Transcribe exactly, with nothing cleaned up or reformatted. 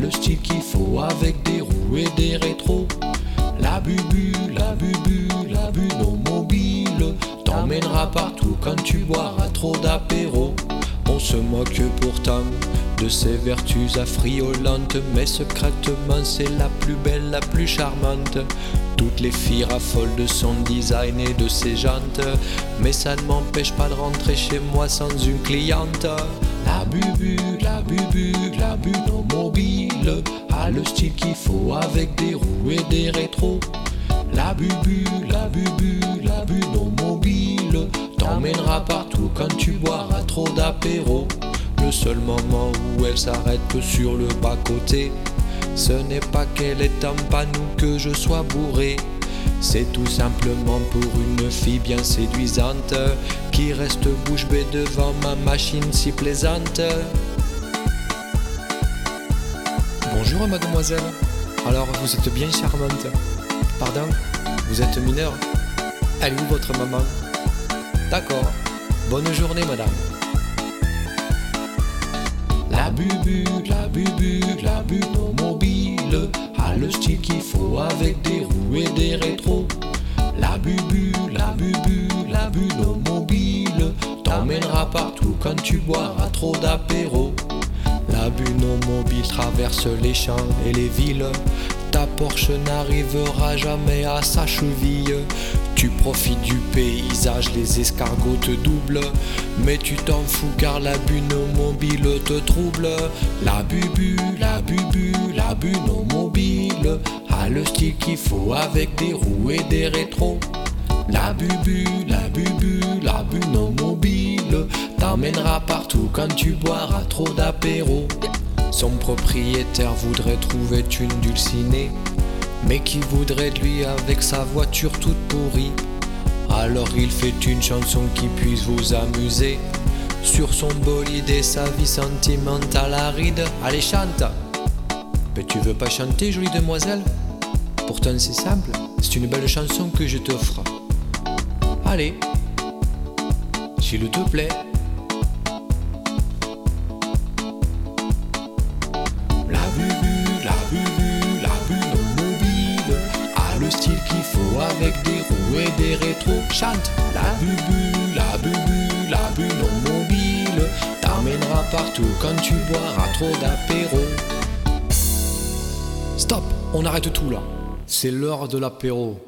le style qu'il faut avec des roues et des rétros. La bubu, la bubu, la bunomobile t'emmènera partout quand tu boiras trop d'apéro. On se moque pourtant de ses vertus affriolantes, mais secrètement c'est la plus belle, la plus charmante. Toutes les filles raffolent de son design et de ses jantes, mais ça ne m'empêche pas de rentrer chez moi sans une cliente. La bubu, la bubu, la bunomobile a le style qu'il faut avec des roues et des rétros. La bubu, la bubu, la bunomobile t'emmènera partout quand tu boiras trop d'apéro. Le seul moment où elle s'arrête sur le bas-côté, ce n'est pas qu'elle est en panne ou que je sois bourré. C'est tout simplement pour une fille bien séduisante qui reste bouche bée devant ma machine si plaisante. Bonjour mademoiselle, alors vous êtes bien charmante. Pardon, vous êtes mineure? Elle est où votre maman? D'accord, bonne journée madame. La bubu, la bubu, la bunomobile a le style qu'il faut avec des roues et des rétros. La bubu, la bubu, la bunomobile t'emmènera partout quand tu boiras trop d'apéro. La bunomobile traverse les champs et les villes, ta Porsche n'arrivera jamais à sa cheville. Tu profites du paysage, les escargots te doublent, mais tu t'en fous car la bunomobile te trouble. La bubu, la bubu, la bunomobile a le style qu'il faut avec des roues et des rétros. La bubu, la bubu, la bunomobile t'emmènera partout quand tu boiras trop d'apéro. Son propriétaire voudrait trouver une dulcinée, mais qui voudrait de lui avec sa voiture toute pourrie. Alors il fait une chanson qui puisse vous amuser sur son bolide et sa vie sentimentale aride. Allez chante. Mais tu veux pas chanter, jolie demoiselle? Pourtant c'est simple, c'est une belle chanson que je t'offre. Allez, s'il te plaît. La bubu, la bubu, la bunomobile a le style qu'il faut avec des roues et des rétros. Chante. La bubu, la bubu, la bunomobile t'emmènera partout quand tu boiras trop d'apéro. Stop, on arrête tout là. C'est l'heure de l'apéro.